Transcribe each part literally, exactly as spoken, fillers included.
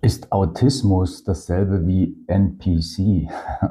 Ist Autismus dasselbe wie N P C?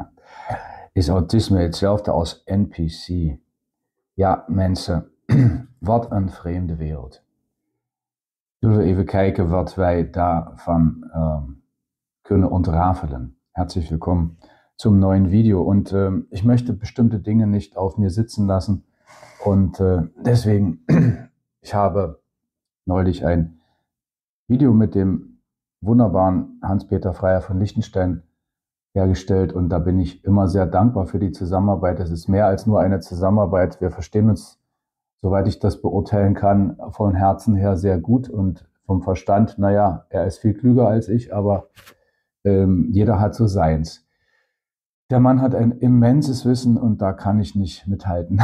Is autisme hetzelfde als N P C? Ja, mensen, wat een vreemde wereld. Zullen we even kijken wat wij daarvan ähm, können ontrafelen. Herzlich willkommen zum neuen Video. Und ähm, ich möchte bestimmte Dinge nicht auf mir sitzen lassen. Und äh, deswegen, ich habe neulich ein Video mit dem wunderbaren Hans-Peter Freier von Liechtenstein hergestellt und da bin ich immer sehr dankbar für die Zusammenarbeit. Es ist mehr als nur eine Zusammenarbeit. Wir verstehen uns, soweit ich das beurteilen kann, von Herzen her sehr gut und vom Verstand, naja, er ist viel klüger als ich, aber ähm, jeder hat so seins. Der Mann hat ein immenses Wissen und da kann ich nicht mithalten.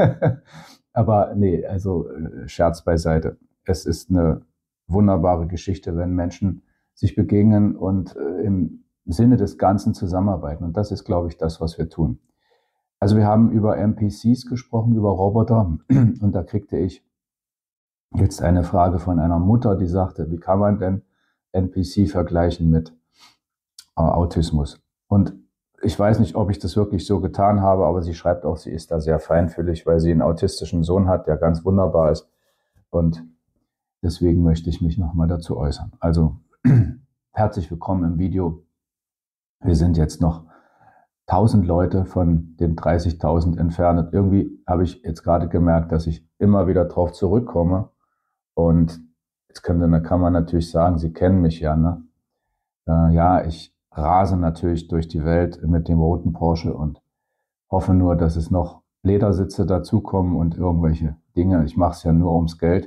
Aber nee, also Scherz beiseite. Es ist eine wunderbare Geschichte, wenn Menschen sich begegnen und äh, im Sinne des Ganzen zusammenarbeiten. Und das ist, glaube ich, das, was wir tun. Also wir haben über N P Cs gesprochen, über Roboter. Und da kriegte ich jetzt eine Frage von einer Mutter, die sagte, wie kann man denn N P C vergleichen mit äh, Autismus? Und ich weiß nicht, ob ich das wirklich so getan habe, aber sie schreibt auch, sie ist da sehr feinfühlig, weil sie einen autistischen Sohn hat, der ganz wunderbar ist. Und deswegen möchte ich mich nochmal dazu äußern. Also herzlich willkommen im Video. Wir sind jetzt noch tausend Leute von den dreißigtausend entfernt. Irgendwie habe ich jetzt gerade gemerkt, dass ich immer wieder drauf zurückkomme. Und jetzt könnte, da kann man natürlich sagen, Sie kennen mich ja, ne? Äh, ja, ich rase natürlich durch die Welt mit dem roten Porsche und hoffe nur, dass es noch Ledersitze dazukommen und irgendwelche Dinge. Ich mache es ja nur ums Geld.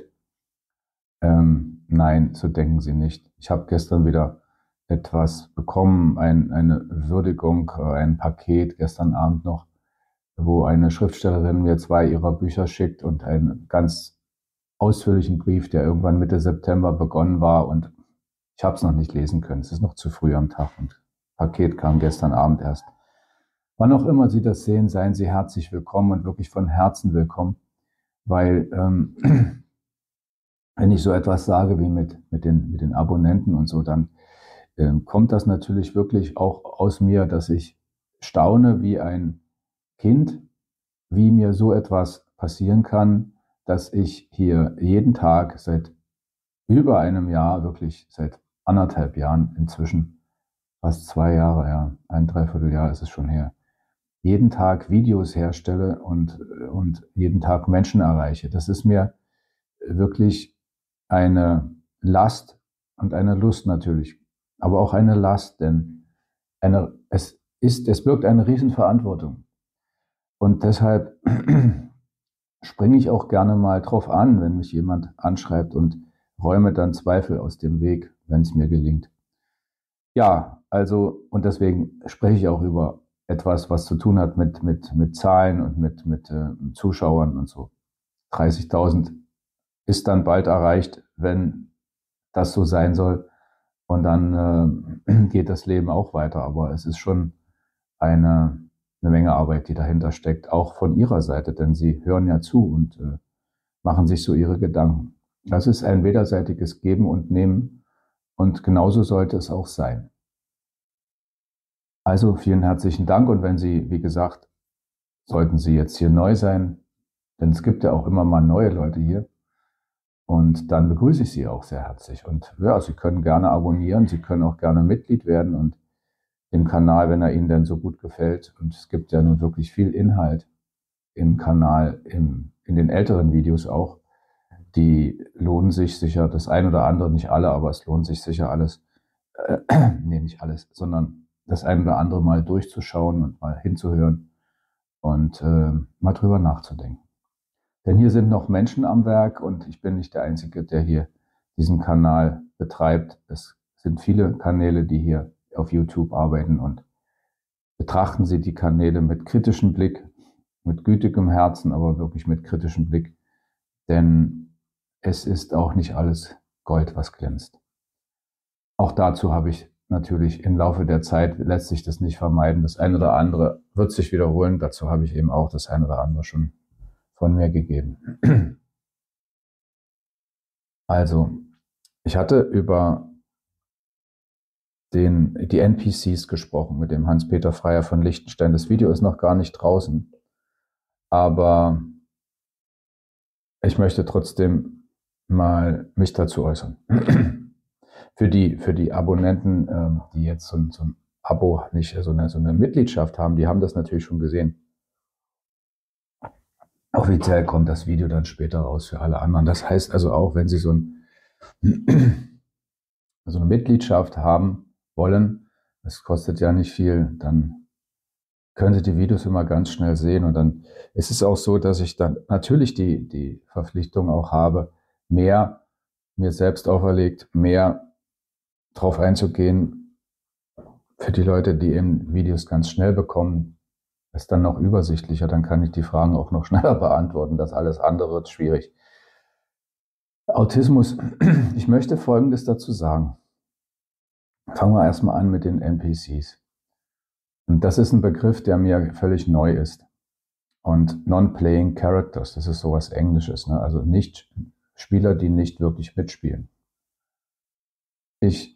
Ähm, nein, so denken Sie nicht. Ich habe gestern wieder etwas bekommen, ein, eine Würdigung, ein Paket gestern Abend noch, wo eine Schriftstellerin mir zwei ihrer Bücher schickt und einen ganz ausführlichen Brief, der irgendwann Mitte September begonnen war und ich habe es noch nicht lesen können. Es ist noch zu früh am Tag und das Paket kam gestern Abend erst. Wann auch immer Sie das sehen, seien Sie herzlich willkommen und wirklich von Herzen willkommen, weil ähm, wenn ich so etwas sage wie mit, mit, den, mit den Abonnenten und so, dann äh, kommt das natürlich wirklich auch aus mir, dass ich staune wie ein Kind, wie mir so etwas passieren kann, dass ich hier jeden Tag seit über einem Jahr, wirklich seit anderthalb Jahren inzwischen, fast zwei Jahre, ja, ein Dreivierteljahr ist es schon her, jeden Tag Videos herstelle und, und jeden Tag Menschen erreiche. Das ist mir wirklich eine Last und eine Lust natürlich, aber auch eine Last, denn eine, es, ist, es birgt eine Riesenverantwortung. Und deshalb springe ich auch gerne mal drauf an, wenn mich jemand anschreibt und räume dann Zweifel aus dem Weg, wenn es mir gelingt. Ja, also, und deswegen spreche ich auch über etwas, was zu tun hat mit, mit, mit Zahlen und mit, mit äh, Zuschauern und so. dreißigtausend ist dann bald erreicht, wenn das so sein soll. Und dann äh, geht das Leben auch weiter. Aber es ist schon eine, eine Menge Arbeit, die dahinter steckt, auch von Ihrer Seite, denn Sie hören ja zu und äh, machen sich so Ihre Gedanken. Das ist ein wederseitiges Geben und Nehmen und genauso sollte es auch sein. Also vielen herzlichen Dank und wenn Sie, wie gesagt, sollten Sie jetzt hier neu sein, denn es gibt ja auch immer mal neue Leute hier, und dann begrüße ich Sie auch sehr herzlich. Und ja, Sie können gerne abonnieren, Sie können auch gerne Mitglied werden und dem Kanal, wenn er Ihnen denn so gut gefällt. Und es gibt ja nun wirklich viel Inhalt im Kanal, im, in den älteren Videos auch. Die lohnen sich sicher, das ein oder andere, nicht alle, aber es lohnt sich sicher alles, äh, nee, nicht alles, sondern das ein oder andere mal durchzuschauen und mal hinzuhören und äh, mal drüber nachzudenken. Denn hier sind noch Menschen am Werk und ich bin nicht der Einzige, der hier diesen Kanal betreibt. Es sind viele Kanäle, die hier auf YouTube arbeiten und betrachten Sie die Kanäle mit kritischem Blick, mit gütigem Herzen, aber wirklich mit kritischem Blick. Denn es ist auch nicht alles Gold, was glänzt. Auch dazu habe ich natürlich im Laufe der Zeit, lässt sich das nicht vermeiden. Das eine oder andere wird sich wiederholen. Dazu habe ich eben auch das eine oder andere schon von mir gegeben. Also, ich hatte über den, die N P Cs gesprochen mit dem Hans-Peter Freier von Liechtenstein. Das Video ist noch gar nicht draußen, aber ich möchte trotzdem mal mich dazu äußern. Für die, für die Abonnenten, ähm, die jetzt so ein, so ein Abo, nicht so eine, so eine Mitgliedschaft haben, die haben das natürlich schon gesehen. Offiziell kommt das Video dann später raus für alle anderen. Das heißt also auch, wenn Sie so, ein, so eine Mitgliedschaft haben wollen, das kostet ja nicht viel, dann können Sie die Videos immer ganz schnell sehen. Und dann ist es auch so, dass ich dann natürlich die, die Verpflichtung auch habe, mehr mir selbst auferlegt, mehr drauf einzugehen für die Leute, die eben Videos ganz schnell bekommen, ist dann noch übersichtlicher, dann kann ich die Fragen auch noch schneller beantworten. Das alles andere wird schwierig. Autismus, ich möchte Folgendes dazu sagen. Fangen wir erstmal an mit den N P Cs. Und das ist ein Begriff, der mir völlig neu ist. Und Non-Playing Characters, das ist sowas Englisches, ne? Also nicht Spieler, die nicht wirklich mitspielen. Ich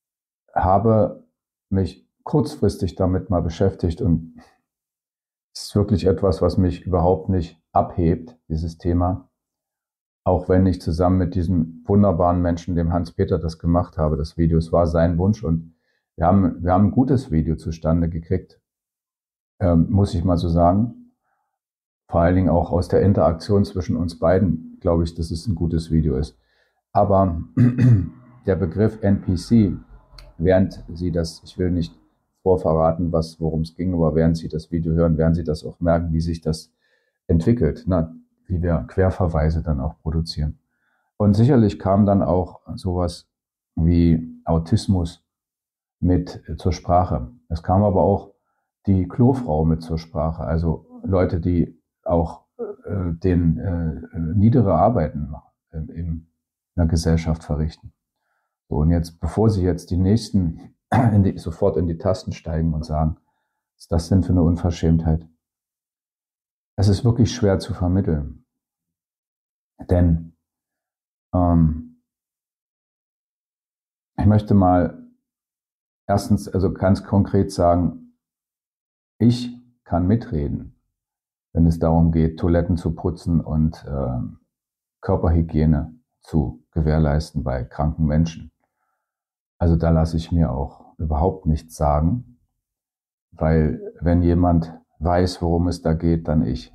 habe mich kurzfristig damit mal beschäftigt und es ist wirklich etwas, was mich überhaupt nicht abhebt, dieses Thema. Auch wenn ich zusammen mit diesem wunderbaren Menschen, dem Hans-Peter, das gemacht habe, das Video. Es war sein Wunsch und wir haben, wir haben ein gutes Video zustande gekriegt, ähm, muss ich mal so sagen. Vor allen Dingen auch aus der Interaktion zwischen uns beiden, glaube ich, dass es ein gutes Video ist. Aber der Begriff N P C, während Sie das, ich will nicht vorverraten, was, worum es ging, aber während Sie das Video hören, werden Sie das auch merken, wie sich das entwickelt, na, wie wir Querverweise dann auch produzieren. Und sicherlich kam dann auch sowas wie Autismus mit zur Sprache. Es kam aber auch die Klofrau mit zur Sprache, also Leute, die auch äh, den äh, niedere Arbeiten äh, in der Gesellschaft verrichten. So, und jetzt, bevor Sie jetzt die nächsten in die, sofort in die Tasten steigen und sagen, was ist das denn für eine Unverschämtheit? Es ist wirklich schwer zu vermitteln. Denn ähm, ich möchte mal erstens, also ganz konkret sagen, ich kann mitreden, wenn es darum geht, Toiletten zu putzen und äh, Körperhygiene zu gewährleisten bei kranken Menschen. Also da lasse ich mir auch überhaupt nichts sagen, weil wenn jemand weiß, worum es da geht, dann ich.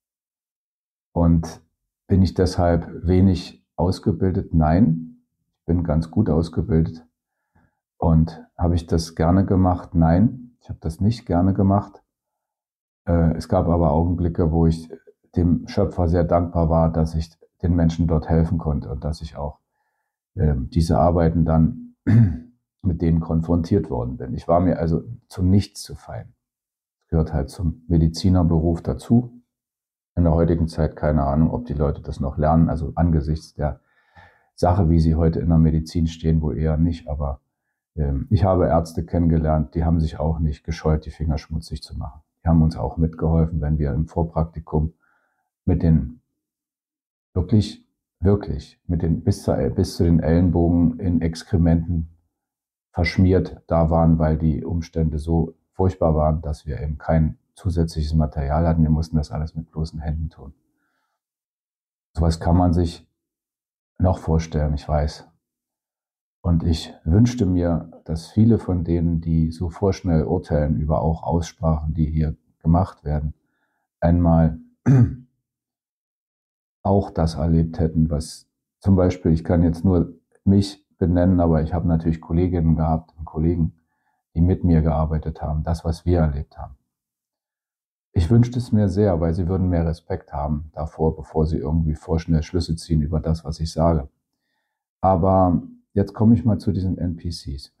Und bin ich deshalb wenig ausgebildet? Nein, ich bin ganz gut ausgebildet. Und habe ich das gerne gemacht? Nein, ich habe das nicht gerne gemacht. Äh, es gab aber Augenblicke, wo ich dem Schöpfer sehr dankbar war, dass ich den Menschen dort helfen konnte und dass ich auch äh, diese Arbeiten dann mit denen konfrontiert worden bin. Ich war mir also zu nichts zu fein. Das gehört halt zum Medizinerberuf dazu. In der heutigen Zeit keine Ahnung, ob die Leute das noch lernen. Also angesichts der Sache, wie sie heute in der Medizin stehen, wohl eher nicht. Aber ähm, ich habe Ärzte kennengelernt, die haben sich auch nicht gescheut, die Finger schmutzig zu machen. Die haben uns auch mitgeholfen, wenn wir im Vorpraktikum mit den wirklich, wirklich, mit den bis zu, bis zu den Ellenbogen in Exkrementen verschmiert da waren, weil die Umstände so furchtbar waren, dass wir eben kein zusätzliches Material hatten. Wir mussten das alles mit bloßen Händen tun. Sowas kann man sich noch vorstellen, ich weiß. Und ich wünschte mir, dass viele von denen, die so vorschnell urteilen über auch Aussprachen, die hier gemacht werden, einmal auch das erlebt hätten, was zum Beispiel, ich kann jetzt nur mich benennen, aber ich habe natürlich Kolleginnen gehabt und Kollegen, die mit mir gearbeitet haben, das, was wir erlebt haben. Ich wünschte es mir sehr, weil sie würden mehr Respekt haben davor, bevor sie irgendwie vorschnell Schlüsse ziehen über das, was ich sage. Aber jetzt komme ich mal zu diesen N P Cs.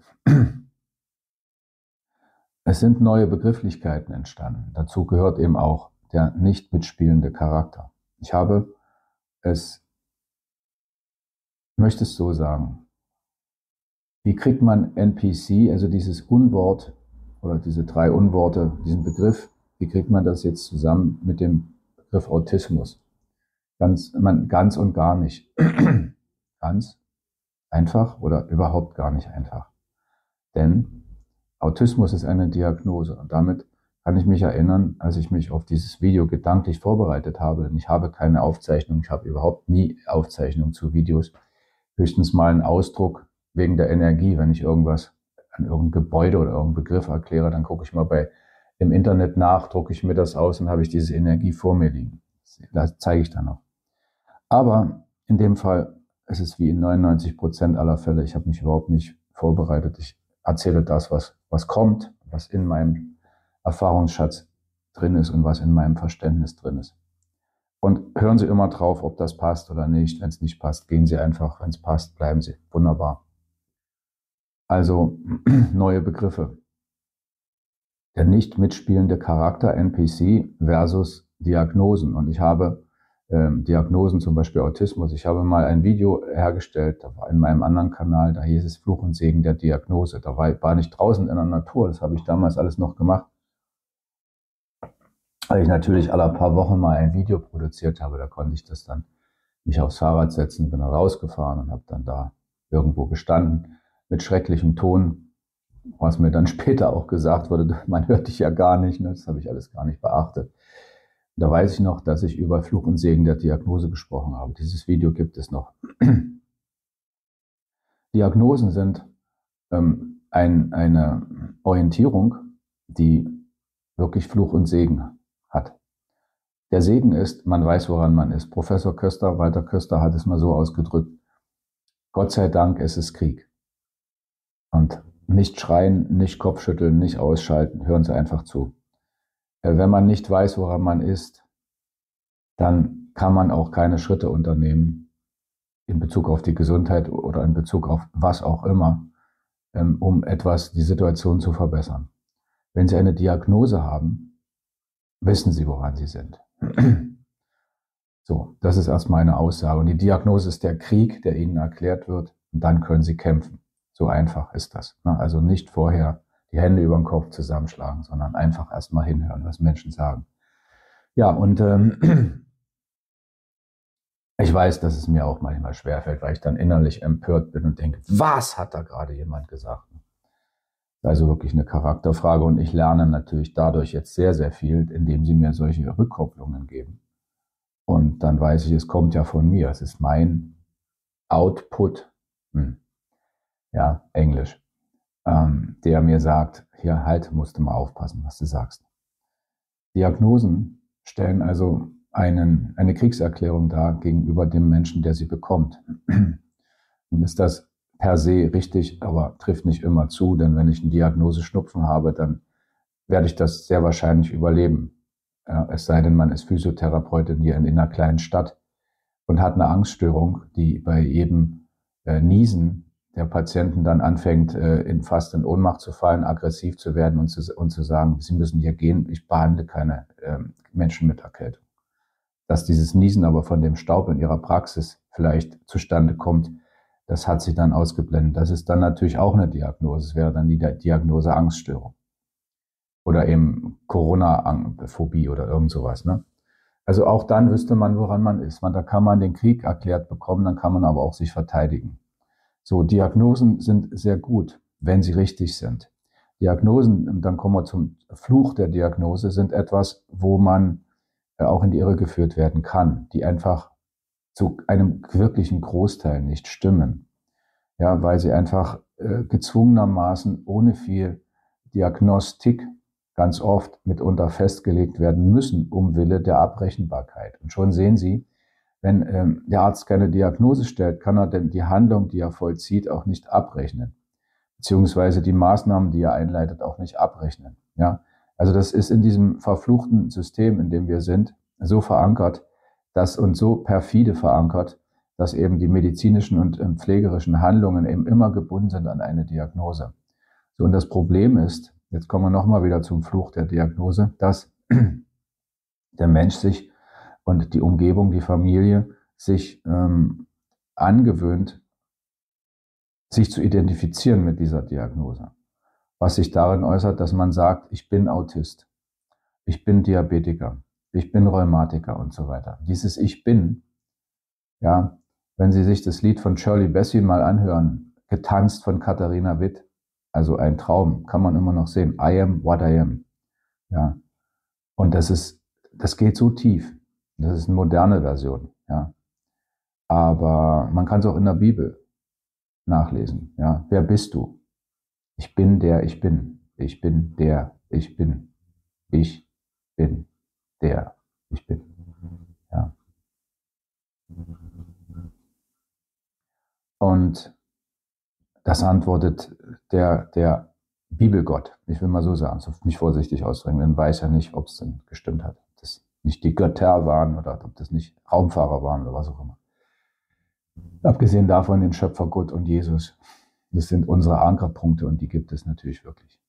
Es sind neue Begrifflichkeiten entstanden. Dazu gehört eben auch der nicht mitspielende Charakter. Ich habe es, ich möchte es so sagen, wie kriegt man N P C, also dieses Unwort oder diese drei Unworte, diesen Begriff, wie kriegt man das jetzt zusammen mit dem Begriff Autismus? Ganz, man, ganz und gar nicht. Ganz einfach oder überhaupt gar nicht einfach. Denn Autismus ist eine Diagnose und damit kann ich mich erinnern, als ich mich auf dieses Video gedanklich vorbereitet habe, denn ich habe keine Aufzeichnung, ich habe überhaupt nie Aufzeichnung zu Videos, höchstens mal einen Ausdruck wegen der Energie, wenn ich irgendwas an irgendein Gebäude oder irgendeinen Begriff erkläre, dann gucke ich mal bei im Internet nach, drucke ich mir das aus und habe ich diese Energie vor mir liegen. Das zeige ich dann noch. Aber in dem Fall ist es wie in neunundneunzig Prozent aller Fälle, ich habe mich überhaupt nicht vorbereitet. Ich erzähle das, was, was kommt, was in meinem Erfahrungsschatz drin ist und was in meinem Verständnis drin ist. Und hören Sie immer drauf, ob das passt oder nicht. Wenn es nicht passt, gehen Sie einfach. Wenn es passt, bleiben Sie. Wunderbar. Also neue Begriffe. Der nicht mitspielende Charakter, N P C, versus Diagnosen. Und ich habe ähm, Diagnosen, zum Beispiel Autismus. Ich habe mal ein Video hergestellt, da war in meinem anderen Kanal, da hieß es Fluch und Segen der Diagnose. Da war, war ich draußen in der Natur, das habe ich damals alles noch gemacht. Weil ich natürlich alle paar Wochen mal ein Video produziert habe, da konnte ich das dann mich aufs Fahrrad setzen, bin dann rausgefahren und habe dann da irgendwo gestanden mit schrecklichem Ton, was mir dann später auch gesagt wurde, man hört dich ja gar nicht, ne? Das habe ich alles gar nicht beachtet. Und da weiß ich noch, dass ich über Fluch und Segen der Diagnose gesprochen habe. Dieses Video gibt es noch. Diagnosen sind ähm, ein, eine Orientierung, die wirklich Fluch und Segen hat. Der Segen ist, man weiß, woran man ist. Professor Köster, Walter Köster hat es mal so ausgedrückt, Gott sei Dank, es ist Krieg. Und nicht schreien, nicht Kopfschütteln, nicht ausschalten, hören Sie einfach zu. Wenn man nicht weiß, woran man ist, dann kann man auch keine Schritte unternehmen in Bezug auf die Gesundheit oder in Bezug auf was auch immer, um etwas, die Situation zu verbessern. Wenn Sie eine Diagnose haben, wissen Sie, woran Sie sind. So, das ist erst meine Aussage. Und die Diagnose ist der Krieg, der Ihnen erklärt wird, und dann können Sie kämpfen. So einfach ist das. Also nicht vorher die Hände über den Kopf zusammenschlagen, sondern einfach erstmal hinhören, was Menschen sagen. Ja, und ähm, ich weiß, dass es mir auch manchmal schwerfällt, weil ich dann innerlich empört bin und denke, was hat da gerade jemand gesagt? Also wirklich eine Charakterfrage, und ich lerne natürlich dadurch jetzt sehr, sehr viel, indem Sie mir solche Rückkopplungen geben. Und dann weiß ich, es kommt ja von mir, es ist mein Output, hm. ja, Englisch, ähm, der mir sagt, hier halt, musst du mal aufpassen, was du sagst. Diagnosen stellen also einen, eine Kriegserklärung dar gegenüber dem Menschen, der sie bekommt. Und ist das per se richtig, aber trifft nicht immer zu, denn wenn ich eine Diagnose Schnupfen habe, dann werde ich das sehr wahrscheinlich überleben. Ja, es sei denn, man ist Physiotherapeutin hier in, in einer kleinen Stadt und hat eine Angststörung, die bei jedem äh, Niesen der Patienten dann anfängt, äh, in fast in Ohnmacht zu fallen, aggressiv zu werden und zu, und zu sagen, sie müssen hier gehen, ich behandle keine äh, Menschen mit Erkältung. Dass dieses Niesen aber von dem Staub in ihrer Praxis vielleicht zustande kommt, das hat sich dann ausgeblendet. Das ist dann natürlich auch eine Diagnose. Es wäre dann die Diagnose Angststörung. Oder eben Corona-Phobie oder irgend sowas. Ne? Also auch dann wüsste man, woran man ist. Man, da kann man den Krieg erklärt bekommen, dann kann man aber auch sich verteidigen. So, Diagnosen sind sehr gut, wenn sie richtig sind. Diagnosen, dann kommen wir zum Fluch der Diagnose, sind etwas, wo man auch in die Irre geführt werden kann, die einfach zu einem wirklichen Großteil nicht stimmen. Ja, weil sie einfach äh, gezwungenermaßen ohne viel Diagnostik ganz oft mitunter festgelegt werden müssen, um Wille der Abrechenbarkeit. Und schon sehen Sie, wenn ähm, der Arzt keine Diagnose stellt, kann er denn die Handlung, die er vollzieht, auch nicht abrechnen. Beziehungsweise die Maßnahmen, die er einleitet, auch nicht abrechnen. Ja? Also das ist in diesem verfluchten System, in dem wir sind, so verankert, dass und so perfide verankert, dass eben die medizinischen und ähm, pflegerischen Handlungen eben immer gebunden sind an eine Diagnose. So, und das Problem ist, jetzt kommen wir nochmal wieder zum Fluch der Diagnose, dass der Mensch sich und die Umgebung, die Familie, sich ähm, angewöhnt, sich zu identifizieren mit dieser Diagnose. Was sich darin äußert, dass man sagt, ich bin Autist, ich bin Diabetiker, ich bin Rheumatiker und so weiter. Dieses Ich bin, ja, wenn Sie sich das Lied von Shirley Bassey mal anhören, getanzt von Katharina Witt, Also ein Traum kann man immer noch sehen. I am what I am. Ja. Und das ist, das geht so tief. Das ist eine moderne Version. Ja. Aber man kann es auch in der Bibel nachlesen. Ja. Wer bist du? Ich bin der ich bin. Ich bin der ich bin. Ich bin der ich bin. Ja. Und das antwortet der, der Bibelgott. Ich will mal so sagen, so mich vorsichtig ausdrücken, denn weiß ja nicht, ob es denn gestimmt hat. Ob das nicht die Götter waren oder ob das nicht Raumfahrer waren oder was auch immer. Abgesehen davon den Schöpfer Gott und Jesus. Das sind unsere Ankerpunkte und die gibt es natürlich wirklich.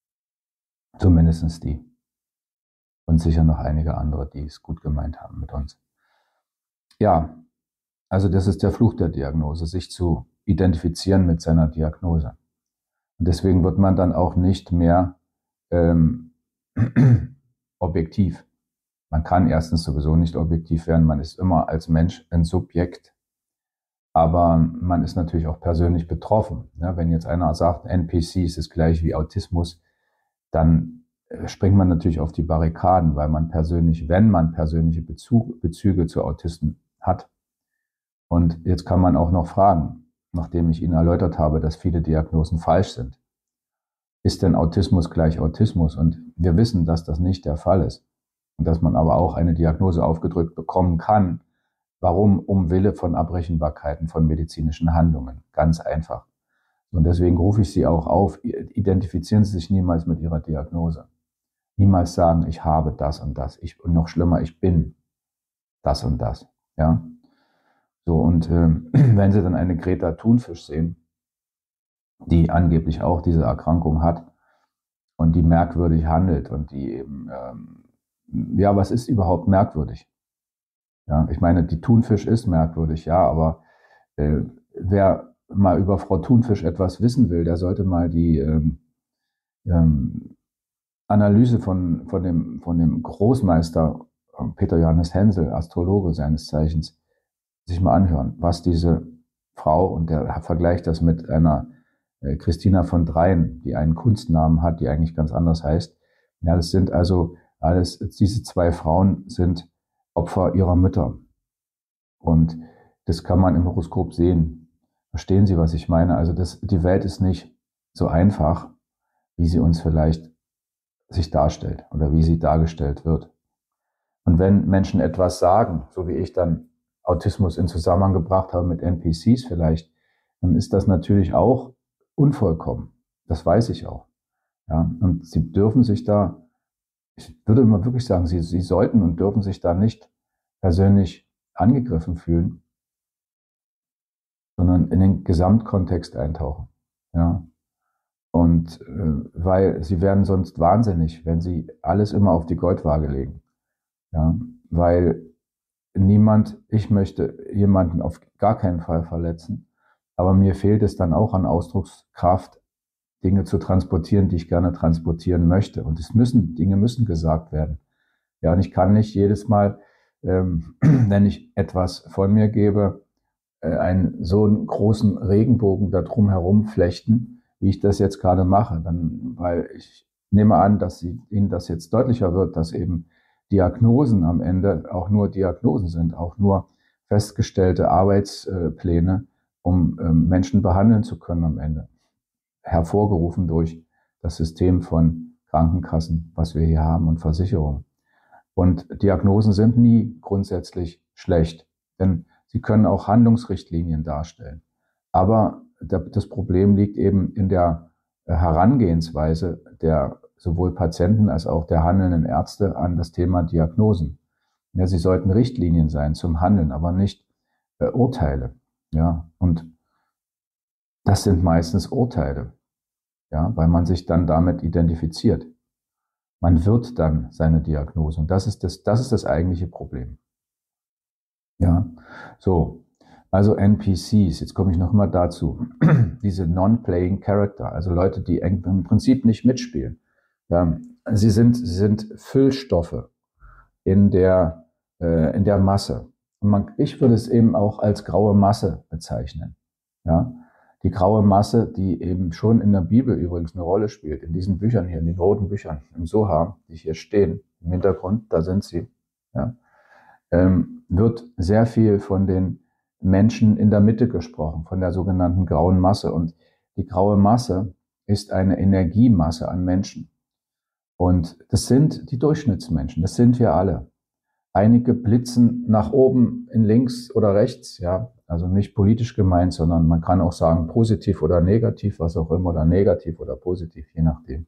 Zumindest die. Und sicher noch einige andere, die es gut gemeint haben mit uns. Ja, also das ist der Fluch der Diagnose, sich zu identifizieren mit seiner Diagnose. Und deswegen wird man dann auch nicht mehr ähm, objektiv. Man kann erstens sowieso nicht objektiv werden, man ist immer als Mensch ein Subjekt, aber man ist natürlich auch persönlich betroffen. Ja, wenn jetzt einer sagt, N P C ist das gleich wie Autismus, dann springt man natürlich auf die Barrikaden, weil man persönlich, wenn man persönliche Bezug, Bezüge zu Autisten hat. Und jetzt kann man auch noch fragen, nachdem ich Ihnen erläutert habe, dass viele Diagnosen falsch sind. Ist denn Autismus gleich Autismus? Und wir wissen, dass das nicht der Fall ist. Und dass man aber auch eine Diagnose aufgedrückt bekommen kann. Warum? Um Wille von Abrechenbarkeiten von medizinischen Handlungen. Ganz einfach. Und deswegen rufe ich Sie auch auf, identifizieren Sie sich niemals mit Ihrer Diagnose. Niemals sagen, ich habe das und das. Ich, und noch schlimmer, ich bin das und das. Ja. So, und äh, wenn Sie dann eine Greta Thunfisch sehen, die angeblich auch diese Erkrankung hat und die merkwürdig handelt und die eben, ähm, ja, was ist überhaupt merkwürdig? Ja, ich meine, die Thunfisch ist merkwürdig, ja, aber äh, wer mal über Frau Thunfisch etwas wissen will, der sollte mal die ähm, ähm, Analyse von, von, dem, von dem Großmeister Peter Johannes Hensel, Astrologe seines Zeichens, sich mal anhören, was diese Frau, und der vergleicht das mit einer äh, Christina von Dreien, die einen Kunstnamen hat, die eigentlich ganz anders heißt. Ja, das sind also alles, diese zwei Frauen sind Opfer ihrer Mütter. Und das kann man im Horoskop sehen. Verstehen Sie, was ich meine? Also das, die Welt ist nicht so einfach, wie sie uns vielleicht sich darstellt oder wie sie dargestellt wird. Und wenn Menschen etwas sagen, so wie ich dann Autismus in Zusammenhang gebracht habe mit N P Cs vielleicht, dann ist das natürlich auch unvollkommen. Das weiß ich auch. Ja, und Sie dürfen sich da, ich würde mal wirklich sagen, Sie, Sie sollten und dürfen sich da nicht persönlich angegriffen fühlen, sondern in den Gesamtkontext eintauchen. Ja. Und äh, weil Sie werden sonst wahnsinnig, wenn Sie alles immer auf die Goldwaage legen. Ja, weil niemand, ich möchte jemanden auf gar keinen Fall verletzen, aber mir fehlt es dann auch an Ausdruckskraft, Dinge zu transportieren, die ich gerne transportieren möchte. Und es müssen, Dinge müssen gesagt werden. Ja, und ich kann nicht jedes Mal, ähm, wenn ich etwas von mir gebe, äh, einen so einen großen Regenbogen da drum herum flechten, wie ich das jetzt gerade mache. Dann, weil ich nehme an, dass sie, Ihnen das jetzt deutlicher wird, dass eben Diagnosen am Ende auch nur Diagnosen sind, auch nur festgestellte Arbeitspläne, um ähm, Menschen behandeln zu können am Ende. Hervorgerufen durch das System von Krankenkassen, was wir hier haben, und Versicherungen. Und Diagnosen sind nie grundsätzlich schlecht, denn sie können auch Handlungsrichtlinien darstellen. Aber das Problem liegt eben in der Herangehensweise der sowohl Patienten als auch der handelnden Ärzte an das Thema Diagnosen. Ja, sie sollten Richtlinien sein zum Handeln, aber nicht äh, Urteile. Ja, und das sind meistens Urteile, ja, weil man sich dann damit identifiziert. Man wird dann seine Diagnose. Und das ist das, das ist das eigentliche Problem. Ja, so. Also N P Cs, jetzt komme ich noch mal dazu. Diese Non-Playing Character, also Leute, die im Prinzip nicht mitspielen. Ja, sie sind, sie sind Füllstoffe in der, äh, in der Masse. Und man, ich würde es eben auch als graue Masse bezeichnen. Ja, Die graue Masse, die eben schon in der Bibel übrigens eine Rolle spielt, in diesen Büchern hier, in den roten Büchern, im Sohar, die hier stehen, im Hintergrund, da sind sie, ja, ähm, wird sehr viel von den Menschen in der Mitte gesprochen, von der sogenannten grauen Masse. Und die graue Masse ist eine Energiemasse an Menschen. Und das sind die Durchschnittsmenschen, das sind wir alle. Einige blitzen nach oben in links oder rechts, ja, also nicht politisch gemeint, sondern man kann auch sagen positiv oder negativ, was auch immer, oder negativ oder positiv, je nachdem.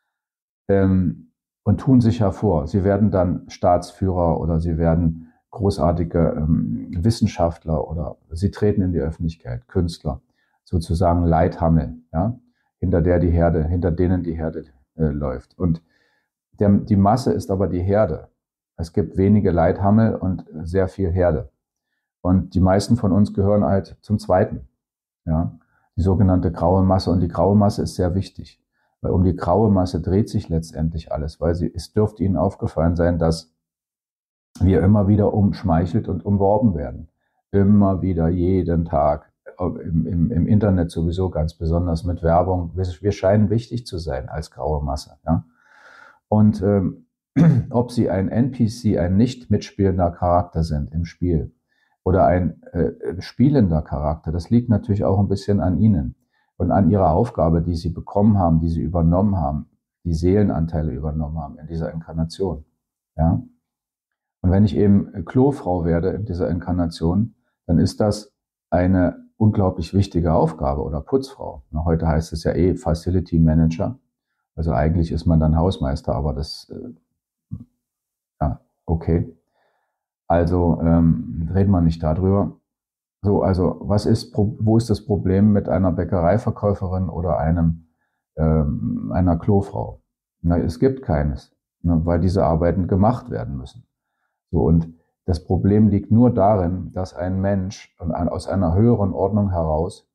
Ähm, und tun sich hervor. Sie werden dann Staatsführer oder sie werden großartige ähm, Wissenschaftler oder sie treten in die Öffentlichkeit, Künstler, sozusagen Leithammel, ja, hinter der die Herde, hinter denen die Herde äh, läuft. Und der, die Masse ist aber die Herde. Es gibt wenige Leithammel und sehr viel Herde. Und die meisten von uns gehören halt zum Zweiten, ja, die sogenannte graue Masse. Und die graue Masse ist sehr wichtig, weil um die graue Masse dreht sich letztendlich alles, weil sie, es dürfte Ihnen aufgefallen sein, dass wir immer wieder umschmeichelt und umworben werden. Immer wieder, jeden Tag, im, im, im Internet sowieso ganz besonders mit Werbung. Wir, wir scheinen wichtig zu sein als graue Masse, ja. Und ähm, ob sie ein N P C, ein nicht mitspielender Charakter sind im Spiel oder ein äh, spielender Charakter, das liegt natürlich auch ein bisschen an ihnen und an ihrer Aufgabe, die sie bekommen haben, die sie übernommen haben, die Seelenanteile übernommen haben in dieser Inkarnation. Ja? Und wenn ich eben Klofrau werde in dieser Inkarnation, dann ist das eine unglaublich wichtige Aufgabe oder Putzfrau. Heute heißt es ja eh Facility Manager. Also eigentlich ist man dann Hausmeister, aber das, äh, ja, okay. Also ähm, reden wir nicht darüber. So, also was ist, wo ist das Problem mit einer Bäckereiverkäuferin oder einem, ähm, einer Klofrau? Na, es gibt keines, ne, weil diese Arbeiten gemacht werden müssen. So, und das Problem liegt nur darin, dass ein Mensch aus einer höheren Ordnung heraus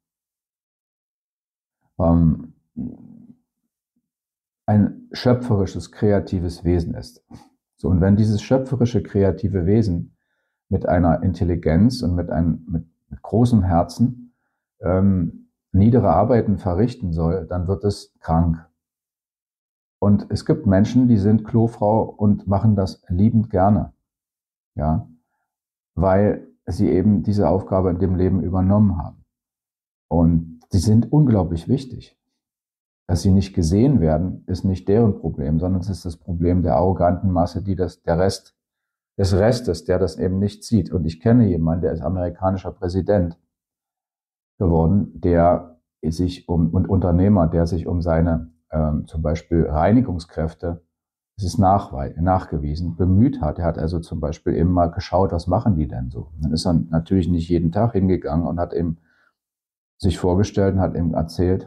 ähm, ein schöpferisches, kreatives Wesen ist. So, und wenn dieses schöpferische, kreative Wesen mit einer Intelligenz und mit einem mit, mit großem Herzen ähm, niedere Arbeiten verrichten soll, dann wird es krank. Und es gibt Menschen, die sind Klofrau und machen das liebend gerne, ja, weil sie eben diese Aufgabe in dem Leben übernommen haben. Und sie sind unglaublich wichtig. Dass sie nicht gesehen werden, ist nicht deren Problem, sondern es ist das Problem der arroganten Masse, die das, der Rest, des Restes, der das eben nicht sieht. Und ich kenne jemanden, der ist amerikanischer Präsident geworden, der sich um, und Unternehmer, der sich um seine, ähm, zum Beispiel Reinigungskräfte, es ist nachweis, nachgewiesen, bemüht hat. Er hat also zum Beispiel eben mal geschaut, was machen die denn so? Dann ist er natürlich nicht jeden Tag hingegangen und hat eben sich vorgestellt und hat ihm erzählt,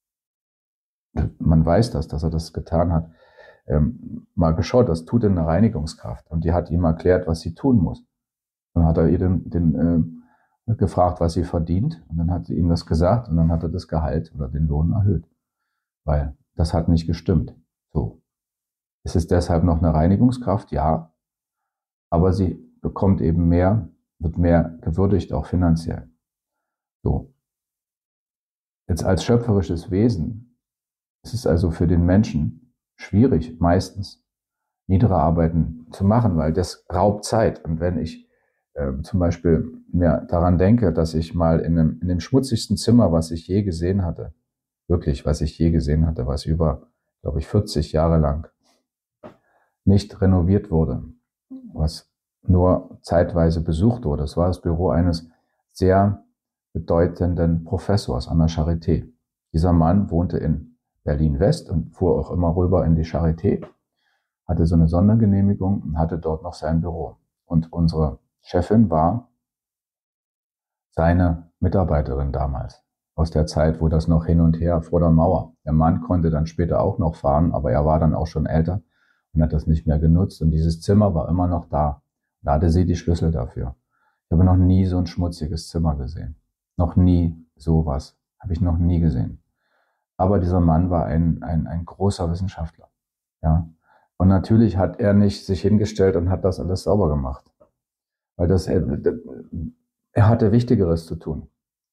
man weiß das, dass er das getan hat, ähm, mal geschaut, was tut denn eine Reinigungskraft? Und die hat ihm erklärt, was sie tun muss. Dann hat er ihr den, den äh, gefragt, was sie verdient. Und dann hat sie ihm das gesagt und dann hat er das Gehalt oder den Lohn erhöht. Weil das hat nicht gestimmt. So. Ist es deshalb noch eine Reinigungskraft? Ja. Aber sie bekommt eben mehr, wird mehr gewürdigt, auch finanziell. So. Jetzt als schöpferisches Wesen es ist also für den Menschen schwierig, meistens niedere Arbeiten zu machen, weil das raubt Zeit. Und wenn ich äh, zum Beispiel mir daran denke, dass ich mal in dem, in dem schmutzigsten Zimmer, was ich je gesehen hatte, wirklich, was ich je gesehen hatte, was über, glaube ich, vierzig Jahre lang nicht renoviert wurde, was nur zeitweise besucht wurde. Das war das Büro eines sehr bedeutenden Professors an der Charité. Dieser Mann wohnte in Berlin-West und fuhr auch immer rüber in die Charité, hatte so eine Sondergenehmigung und hatte dort noch sein Büro. Und unsere Chefin war seine Mitarbeiterin damals, aus der Zeit, wo das noch hin und her vor der Mauer. Der Mann konnte dann später auch noch fahren, aber er war dann auch schon älter und hat das nicht mehr genutzt. Und dieses Zimmer war immer noch da. Da hatte sie die Schlüssel dafür. Ich habe noch nie so ein schmutziges Zimmer gesehen. Noch nie sowas. Habe ich noch nie gesehen. Aber dieser Mann war ein, ein, ein großer Wissenschaftler. Ja. Und natürlich hat er nicht sich hingestellt und hat das alles sauber gemacht. Weil das, er, er hatte Wichtigeres zu tun.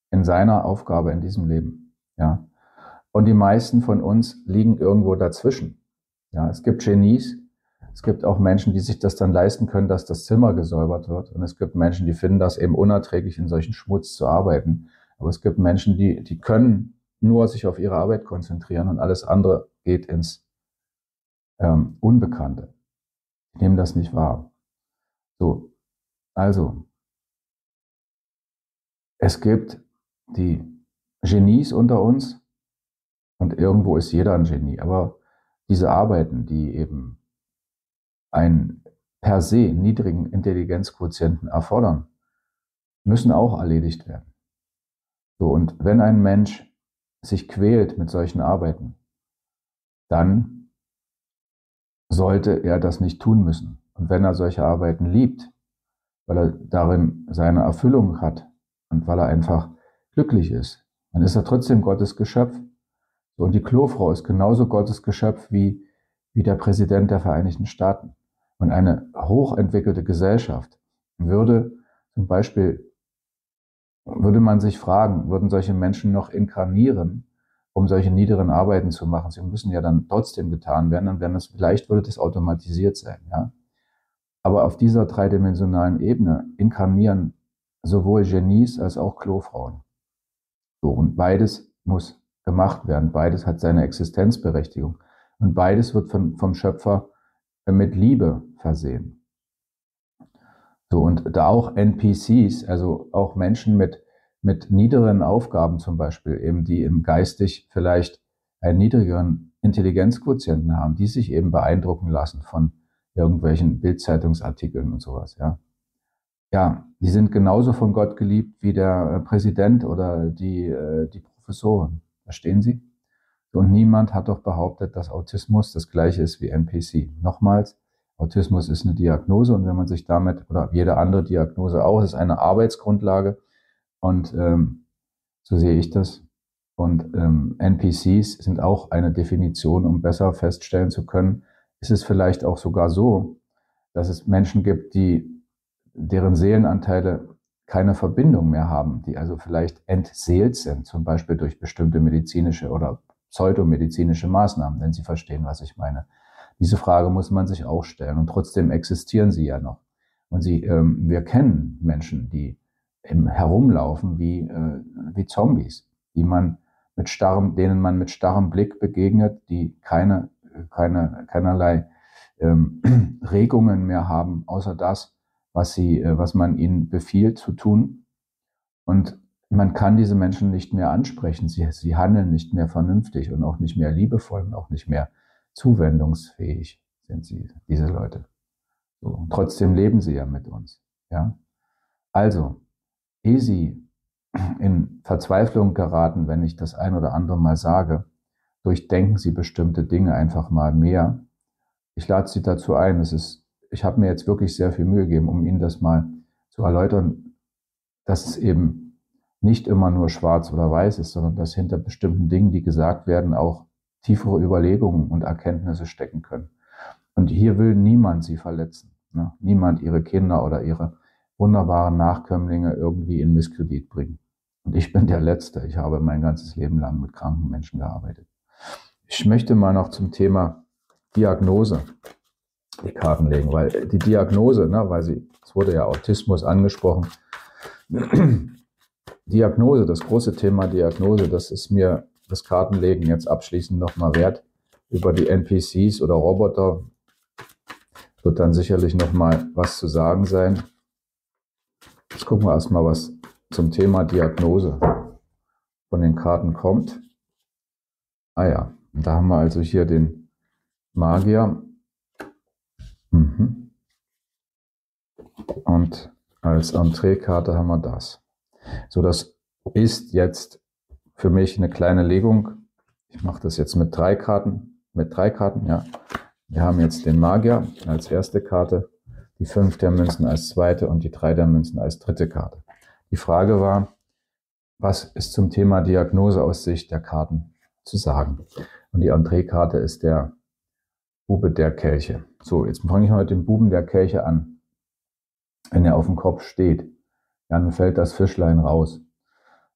in seiner Aufgabe in diesem Leben. Ja. Und die meisten von uns liegen irgendwo dazwischen. Ja, es gibt Genies, es gibt auch Menschen, die sich das dann leisten können, dass das Zimmer gesäubert wird. Und es gibt Menschen, die finden das eben unerträglich, in solchen Schmutz zu arbeiten. Aber es gibt Menschen, die, die können nur sich auf ihre Arbeit konzentrieren und alles andere geht ins ähm, Unbekannte. Ich nehme das nicht wahr. So, also, es gibt die Genies unter uns und irgendwo ist jeder ein Genie. Aber diese Arbeiten, die eben einen per se niedrigen Intelligenzquotienten erfordern, müssen auch erledigt werden. So, und wenn ein Mensch sich quält mit solchen Arbeiten, dann sollte er das nicht tun müssen. Und wenn er solche Arbeiten liebt, weil er darin seine Erfüllung hat und weil er einfach glücklich ist, dann ist er trotzdem Gottes Geschöpf. So, und die Klofrau ist genauso Gottes Geschöpf wie, wie der Präsident der Vereinigten Staaten. Und eine hochentwickelte Gesellschaft würde zum Beispiel, würde man sich fragen, würden solche Menschen noch inkarnieren, um solche niederen Arbeiten zu machen? Sie müssen ja dann trotzdem getan werden, dann werden das, vielleicht würde das automatisiert sein, ja. Aber auf dieser dreidimensionalen Ebene inkarnieren sowohl Genies als auch Klofrauen. So, und beides muss gemacht werden, beides hat seine Existenzberechtigung und beides wird von, vom Schöpfer mit Liebe versehen. So, und da auch N P Cs, also auch Menschen mit, mit niederen Aufgaben zum Beispiel, eben die im geistig vielleicht einen niedrigeren Intelligenzquotienten haben, die sich eben beeindrucken lassen von irgendwelchen Bildzeitungsartikeln und sowas, ja. Ja, die sind genauso von Gott geliebt wie der Präsident oder die, die Professoren. Verstehen Sie? Und niemand hat doch behauptet, dass Autismus das gleiche ist wie N P C. Nochmals, Autismus ist eine Diagnose und wenn man sich damit, oder jede andere Diagnose auch, ist eine Arbeitsgrundlage und ähm, so sehe ich das. Und ähm, N P Cs sind auch eine Definition, um besser feststellen zu können, ist es vielleicht auch sogar so, dass es Menschen gibt, die deren Seelenanteile keine Verbindung mehr haben, die also vielleicht entseelt sind, zum Beispiel durch bestimmte medizinische oder pseudomedizinische Maßnahmen, wenn Sie verstehen, was ich meine. Diese Frage muss man sich auch stellen und trotzdem existieren sie ja noch. Und sie, ähm, wir kennen Menschen, die im herumlaufen wie, äh, wie Zombies, die man mit starrem, denen man mit starrem Blick begegnet, die keine, keine, keinerlei ähm, Regungen mehr haben, außer das, was sie, äh, was man ihnen befiehlt zu tun. Und man kann diese Menschen nicht mehr ansprechen. Sie, sie handeln nicht mehr vernünftig und auch nicht mehr liebevoll und auch nicht mehr zuwendungsfähig sind sie, diese Leute. So, und trotzdem leben sie ja mit uns. Ja? Also, ehe sie in Verzweiflung geraten, wenn ich das ein oder andere Mal sage, durchdenken sie bestimmte Dinge einfach mal mehr. Ich lade Sie dazu ein. Es ist, ich habe mir jetzt wirklich sehr viel Mühe gegeben, um Ihnen das mal zu erläutern, dass es eben nicht immer nur schwarz oder weiß ist, sondern dass hinter bestimmten Dingen, die gesagt werden, auch tiefere Überlegungen und Erkenntnisse stecken können. Und hier will niemand Sie verletzen. Ne? Niemand Ihre Kinder oder Ihre wunderbaren Nachkömmlinge irgendwie in Misskredit bringen. Und ich bin der Letzte. Ich habe mein ganzes Leben lang mit kranken Menschen gearbeitet. Ich möchte mal noch zum Thema Diagnose die Karten legen, weil die Diagnose, ne, weil sie, es wurde ja Autismus angesprochen, Diagnose, das große Thema Diagnose, das ist mir das Kartenlegen jetzt abschließend nochmal wert. Über die N P Cs oder Roboter wird dann sicherlich nochmal was zu sagen sein. Jetzt gucken wir erstmal, was zum Thema Diagnose von den Karten kommt. Ah ja, da haben wir also hier den Magier. Mhm. Und als Entreekarte haben wir das. So, das ist jetzt für mich eine kleine Legung. Ich mache das jetzt mit drei Karten. Mit drei Karten, ja. Wir haben jetzt den Magier als erste Karte, die fünf der Münzen als zweite und die drei der Münzen als dritte Karte. Die Frage war, was ist zum Thema Diagnose aus Sicht der Karten zu sagen? Und die Entreekarte ist der Bube der Kelche. So, jetzt fange ich mal mit dem Buben der Kelche an. Wenn er auf dem Kopf steht, dann fällt das Fischlein raus.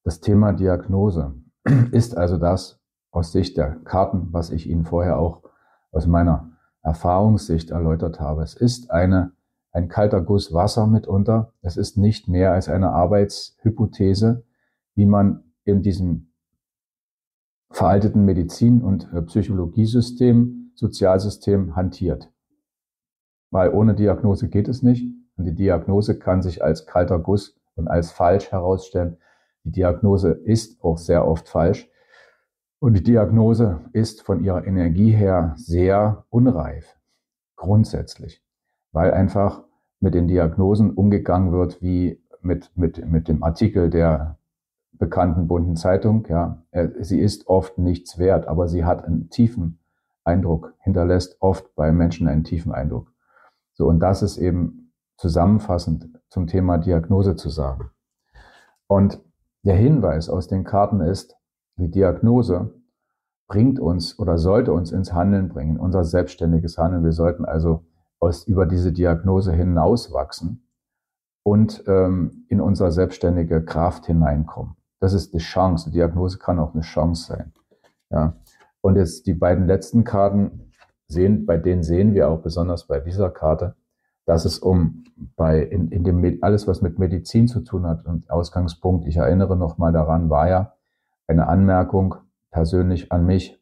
Das Thema Diagnose ist also das aus Sicht der Karten, was ich Ihnen vorher auch aus meiner Erfahrungssicht erläutert habe. Es ist eine, ein kalter Guss Wasser mitunter. Es ist nicht mehr als eine Arbeitshypothese, wie man in diesem veralteten Medizin- und Psychologiesystem, Sozialsystem hantiert. Weil ohne Diagnose geht es nicht. Und die Diagnose kann sich als kalter Guss und als falsch herausstellen. Die Diagnose ist auch sehr oft falsch. Und die Diagnose ist von ihrer Energie her sehr unreif, grundsätzlich. Weil einfach mit den Diagnosen umgegangen wird wie mit, mit, mit dem Artikel der bekannten bunten Zeitung. Ja, sie ist oft nichts wert, aber sie hat einen tiefen Eindruck, hinterlässt oft bei Menschen einen tiefen Eindruck. So, und das ist eben zusammenfassend zum Thema Diagnose zu sagen. Und der Hinweis aus den Karten ist, die Diagnose bringt uns oder sollte uns ins Handeln bringen, unser selbstständiges Handeln. Wir sollten also aus, über diese Diagnose hinauswachsen und ähm, in unsere selbstständige Kraft hineinkommen. Das ist die Chance. Die Diagnose kann auch eine Chance sein. Ja. Und jetzt die beiden letzten Karten sehen, bei denen sehen wir auch besonders bei dieser Karte, dass es um bei in, in dem alles, was mit Medizin zu tun hat, und Ausgangspunkt, ich erinnere noch mal daran, war ja eine Anmerkung persönlich an mich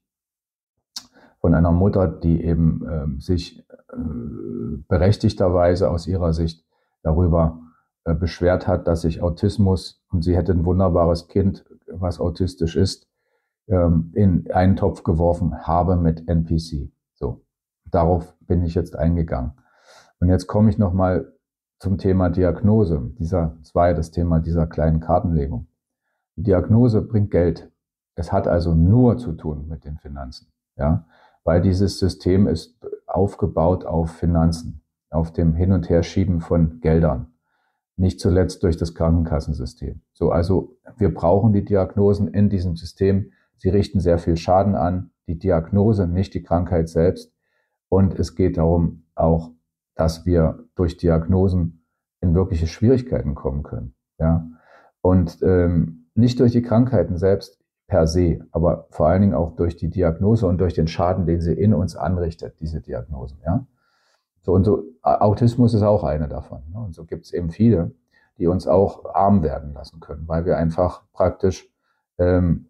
von einer Mutter, die eben äh, sich äh, berechtigterweise aus ihrer Sicht darüber äh, beschwert hat, dass ich Autismus, und sie hätte ein wunderbares Kind, was autistisch ist, ähm, in einen Topf geworfen habe mit N P C. So, darauf bin ich jetzt eingegangen. Und jetzt komme ich nochmal zum Thema Diagnose. Dieser, das war ja das Thema dieser kleinen Kartenlegung. Die Diagnose bringt Geld. Es hat also nur zu tun mit den Finanzen, ja, weil dieses System ist aufgebaut auf Finanzen, auf dem Hin- und Herschieben von Geldern, nicht zuletzt durch das Krankenkassensystem. So, also wir brauchen die Diagnosen in diesem System. Sie richten sehr viel Schaden an, die Diagnose, nicht die Krankheit selbst. Und es geht darum auch, dass wir durch Diagnosen in wirkliche Schwierigkeiten kommen können, ja, und ähm, nicht durch die Krankheiten selbst per se, aber vor allen Dingen auch durch die Diagnose und durch den Schaden, den sie in uns anrichtet, diese Diagnosen, ja. So, und so, Autismus ist auch eine davon, ne? Und so gibt es eben viele, die uns auch arm werden lassen können, weil wir einfach praktisch ähm,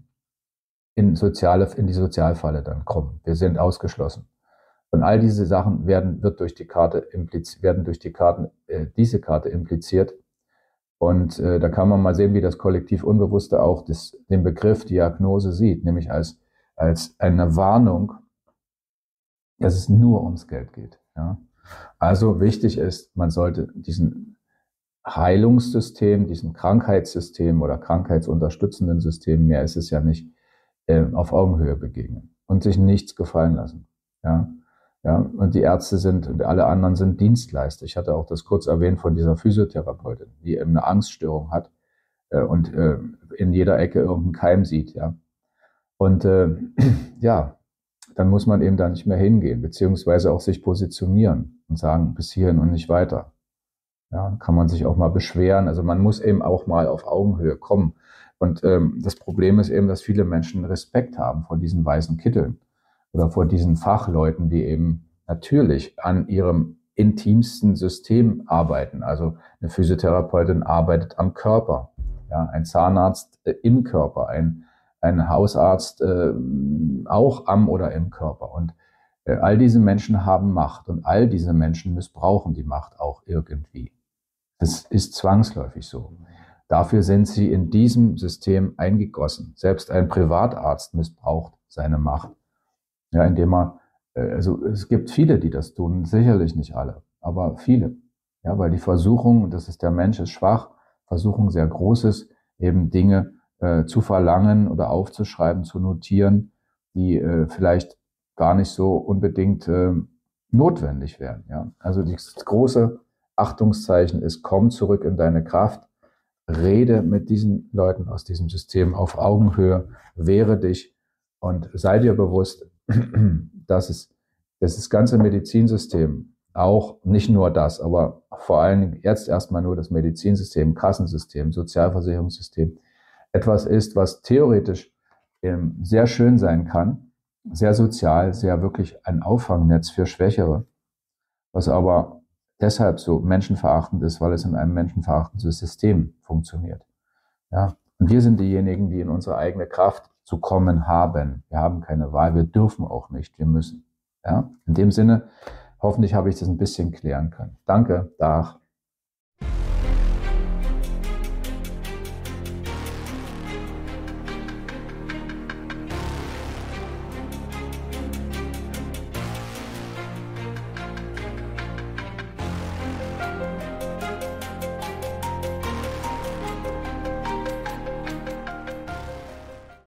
in soziale, in die Sozialfalle dann kommen. Wir sind ausgeschlossen. Und all diese Sachen werden, wird durch die Karte impliziert, werden durch die Karten, äh, diese Karte impliziert. Und äh, da kann man mal sehen, wie das Kollektiv Unbewusste auch das, den Begriff Diagnose sieht, nämlich als, als eine Warnung, dass es nur ums Geld geht. Ja? Also wichtig ist, man sollte diesen Heilungssystem, diesem Krankheitssystem oder krankheitsunterstützenden System, mehr ist es ja nicht, äh, auf Augenhöhe begegnen und sich nichts gefallen lassen. Ja? Ja, und die Ärzte sind und alle anderen sind Dienstleister. Ich hatte auch das kurz erwähnt von dieser Physiotherapeutin, die eben eine Angststörung hat äh, und äh, in jeder Ecke irgendeinen Keim sieht. Ja, und äh, ja, dann muss man eben da nicht mehr hingehen, beziehungsweise auch sich positionieren und sagen, bis hierhin und nicht weiter. Ja, dann kann man sich auch mal beschweren. Also man muss eben auch mal auf Augenhöhe kommen. Und ähm, das Problem ist eben, dass viele Menschen Respekt haben vor diesen weißen Kitteln oder vor diesen Fachleuten, die eben natürlich an ihrem intimsten System arbeiten. Also eine Physiotherapeutin arbeitet am Körper, ja, ein Zahnarzt äh, im Körper, ein, ein Hausarzt äh, auch am oder im Körper. Und äh, all diese Menschen haben Macht und all diese Menschen missbrauchen die Macht auch irgendwie. Das ist zwangsläufig so. Dafür sind sie in diesem System eingegossen. Selbst ein Privatarzt missbraucht seine Macht. Ja, indem er, also es gibt viele, die das tun, sicherlich nicht alle, aber viele. Ja, weil die Versuchung, und das ist der Mensch, ist schwach, Versuchung sehr groß ist, eben Dinge äh, zu verlangen oder aufzuschreiben, zu notieren, die äh, vielleicht gar nicht so unbedingt äh, notwendig wären. Ja, also das große Achtungszeichen ist, komm zurück in deine Kraft, rede mit diesen Leuten aus diesem System auf Augenhöhe, wehre dich und sei dir bewusst, dass es, dass das ganze Medizinsystem, auch nicht nur das, aber vor allem jetzt erstmal nur das Medizinsystem, Kassensystem, Sozialversicherungssystem, etwas ist, was theoretisch ähm, sehr schön sein kann, sehr sozial, sehr wirklich ein Auffangnetz für Schwächere, was aber deshalb so menschenverachtend ist, weil es in einem menschenverachtenden System funktioniert. Ja? Und wir sind diejenigen, die in unsere eigene Kraft zu kommen haben. Wir haben keine Wahl, wir dürfen auch nicht, wir müssen. Ja? In dem Sinne, hoffentlich habe ich das ein bisschen klären können. Danke, Dach.